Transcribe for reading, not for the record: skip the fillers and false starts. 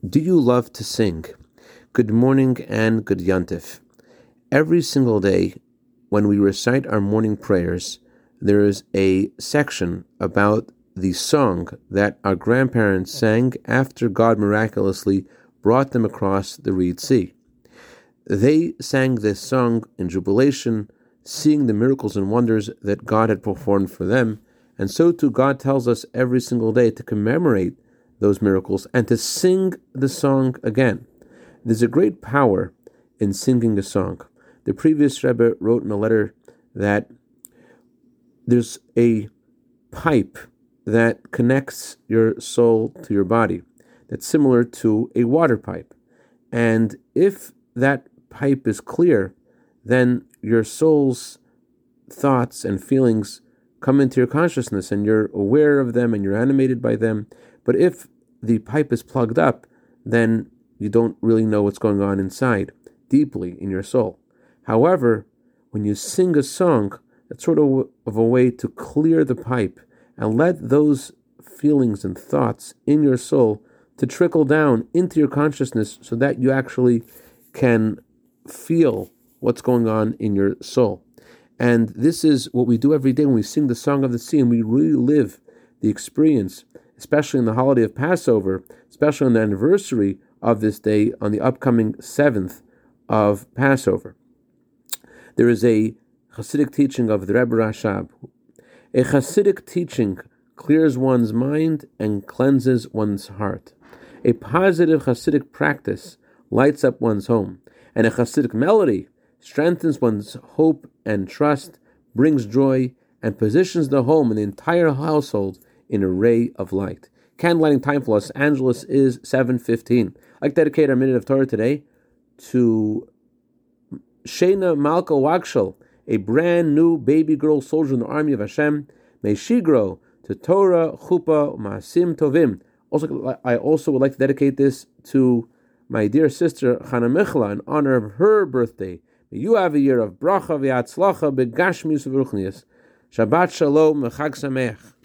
Do you love to sing? Good morning and good Yantif. Every single day when we recite our morning prayers, there is a section about the song that our grandparents sang after God miraculously brought them across the Reed Sea. They sang this song in jubilation, seeing the miracles and wonders that God had performed for them, and so too God tells us every single day to commemorate those miracles and to sing the song again. There's a great power in singing a song. The previous Rebbe wrote in a letter that there's a pipe that connects your soul to your body that's similar to a water pipe. And if that pipe is clear, then your soul's thoughts and feelings come into your consciousness and you're aware of them and you're animated by them. But if the pipe is plugged up, then you don't really know what's going on inside, deeply in your soul. However, when you sing a song, that's sort of a way to clear the pipe and let those feelings and thoughts in your soul to trickle down into your consciousness so that you actually can feel what's going on in your soul. And this is what we do every day when we sing the Song of the Sea, and we really live the experience, especially in the holiday of Passover, especially on the anniversary of this day on the upcoming 7th of Passover. There is a Hasidic teaching of the Rebbe Rashab. A Hasidic teaching clears one's mind and cleanses one's heart. A positive Hasidic practice lights up one's home, and a Hasidic melody strengthens one's hope and trust, brings joy, and positions the home and the entire household in a ray of light. Candlelighting time for Los Angeles is 7:15. I'd like to dedicate our minute of Torah today to Shena Malka Wakshel, a brand new baby girl soldier in the army of Hashem. May she grow to Torah, Chuppah, Maasim Tovim. I also would like to dedicate this to my dear sister Chana Michla in honor of her birthday. May you have a year of bracha v'atzlacha begashmius v'ruchnius. Shabbat shalom v'chag sameach.